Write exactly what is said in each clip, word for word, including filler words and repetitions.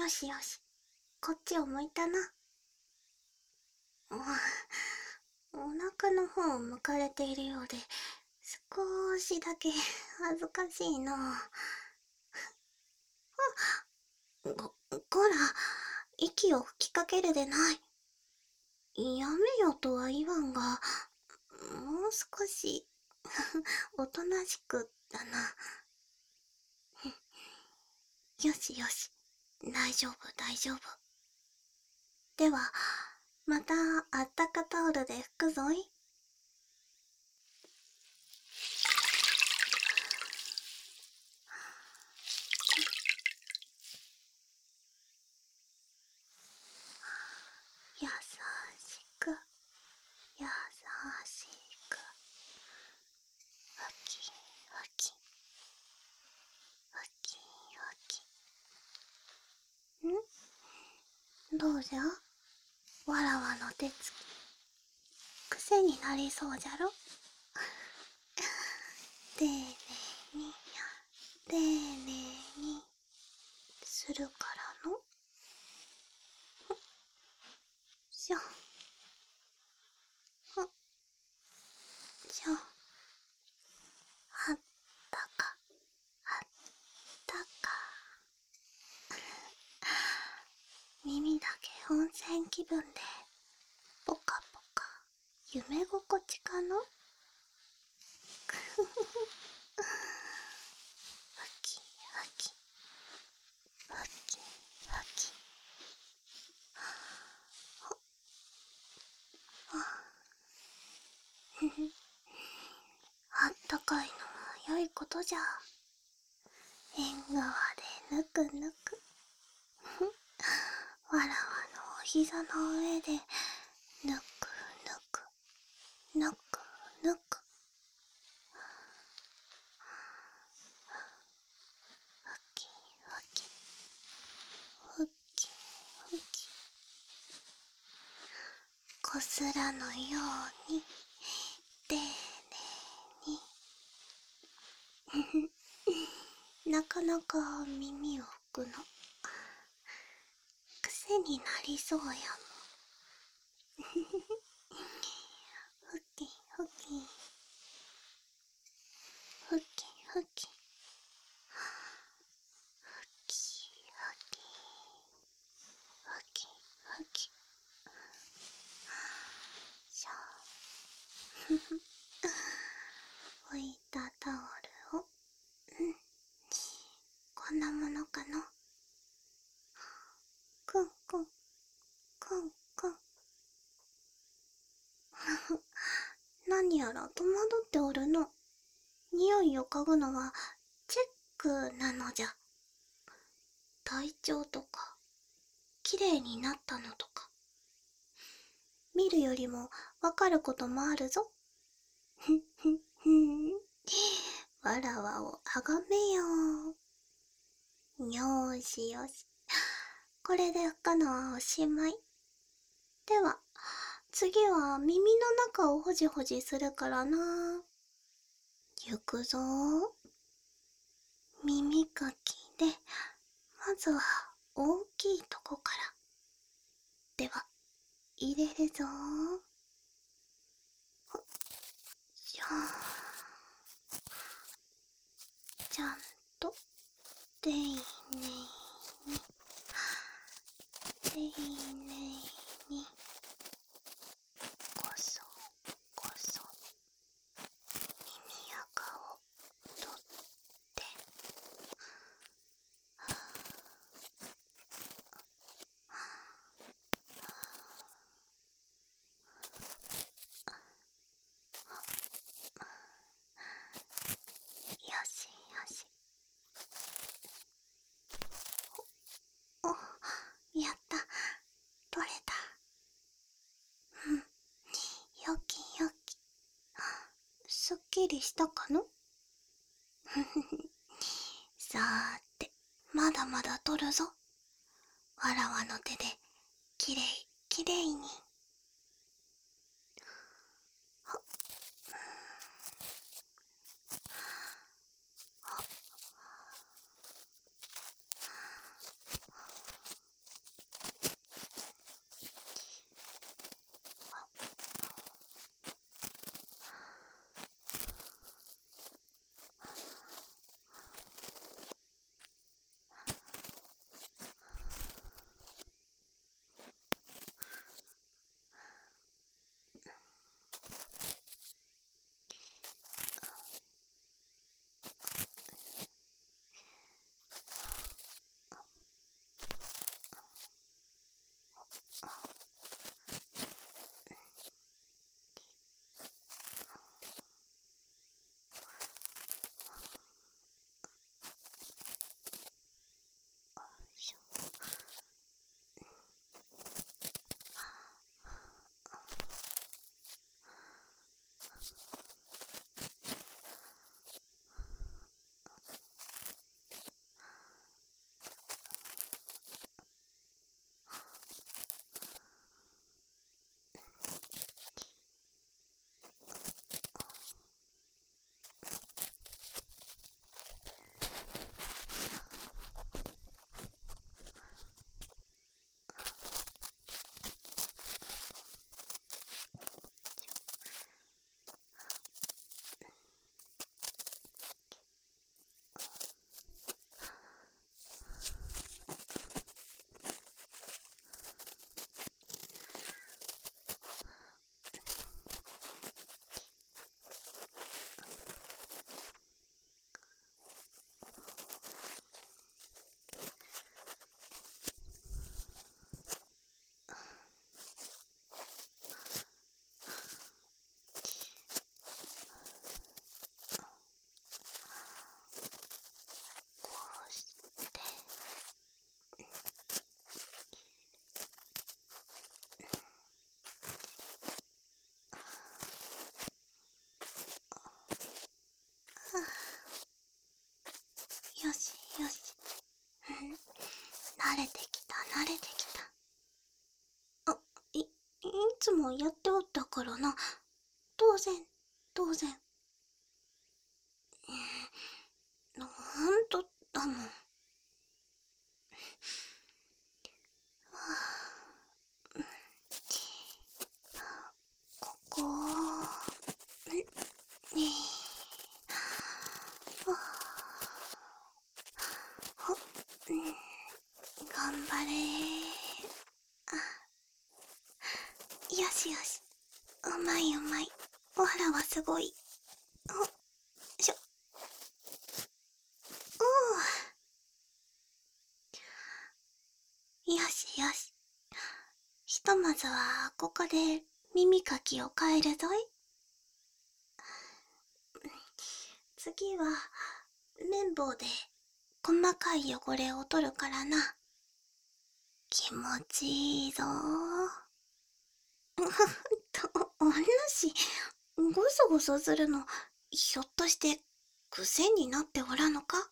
よしよし、こっちを向いたな。おお腹の方を向かれているようで、少しだけ恥ずかしいな。こ、こら、息を吹きかけるでない。やめよとは言わんが、もう少し、おとなしくだな。よしよし、大丈夫大丈夫。では、またあったかタオルで拭くぞい。優しく、優しく、ふきふき、ふきふき。んどうじゃ、わらわの手つき、癖になりそうじゃろ。丁寧に、丁寧に、するからの。しょ、しょ、あったか、あったか。耳だけ温泉気分で、ポカポカ、夢心地かの。ふきふき、ふきふき。あったかいのは良いことじゃ。縁側でぬくぬく。わらわのお膝の上でぬくぬく、ぬくぬく。ふきふき、ふきふき。こすらぬように丁寧に。なかなか耳を拭くの癖になりそうやもん。ふきふき、ふきふき、ふきふき、ふきふき。しょ。拭いたタオルを、うん、こんなものかの。くんくん、くんくん。何やら戸惑っておるの。匂いを嗅ぐのはチェックなのじゃ。体調とか、きれいになったのとか。見るよりもわかることもあるぞ。ふんふんふん。わらわをあがめよう。よーしよし。これで拭くのはおしまい。では、次は耳の中をほじほじするからな。行くぞー。耳かきで、まずは大きいとこから。では、入れるぞー。ほっしょー。ちゃんと、丁寧に、丁寧に、こそ、こそ、耳垢を取って、よしよし。お、やった。取れた。うん。よきよき。すっきりしたかの。さーて、まだまだ取るぞ。わらわの手で、きれいきれいに。はっ。 つもやっておったからな。当然、当然。ほんとだもん。ここ、ね、ほっ、頑張れー。よしよし。うまいうまい。わらはすごい。ほっ、しょ。おー。よしよし。ひとまずはここで耳かきを変えるぞい。次は綿棒で細かい汚れを取るからな。気持ちいいぞー。と、お主、ゴソゴソするの、ひょっとして癖になっておらぬか？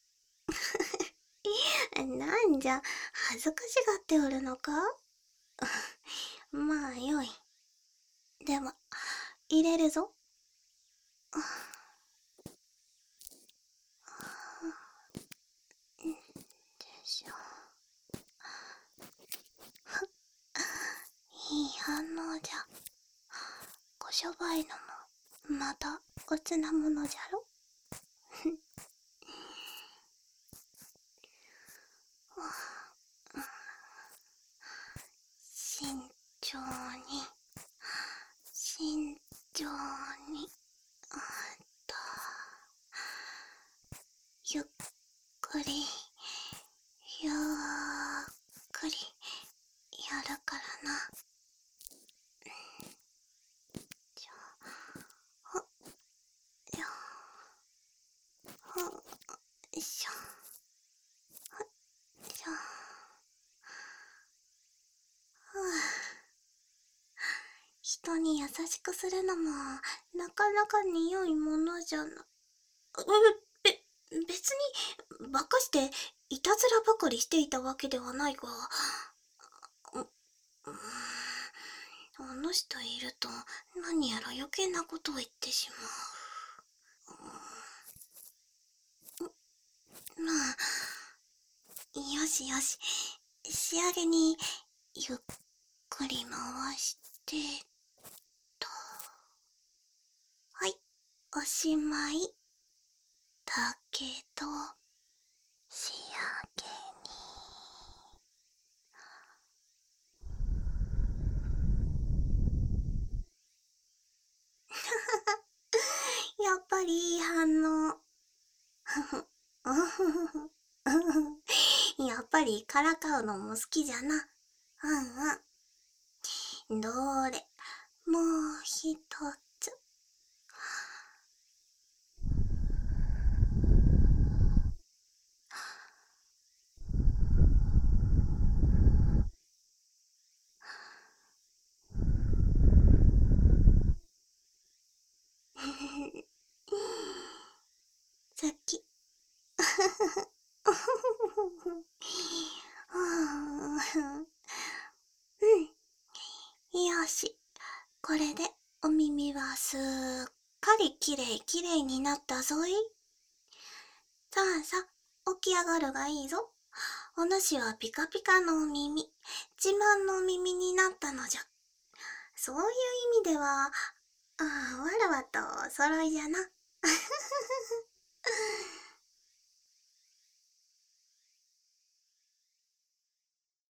なんじゃ、恥ずかしがっておるのか？まあよい。では、入れるぞ。よいしょ。いい反応じゃ。こしょばいのもまたおつなものじゃろ。慎重に慎重に、あっとゆっくりゆっくりやるからな。じゃあ、ほっよほっいしょほっしょ。ふう、人に優しくするのもなかなかに良いものじゃな。べ別にばかしていたずらばかりしていたわけではないが、うお主といると何やら余計なことを言ってしまう。まあよしよし、仕上げにゆっくり回してと。はい、おしまい。だけど仕上げにやっぱりいい反応。やっぱりからかうのも好きじゃな。うんうん。どれ、もうひとつ。好き。うん。よし。これでお耳はすっかりきれいきれいになったぞい。さあさあ、起き上がるがいいぞ。お主はピカピカのお耳、自慢のお耳になったのじゃ。そういう意味では、ああ、わらわとお揃いじゃな。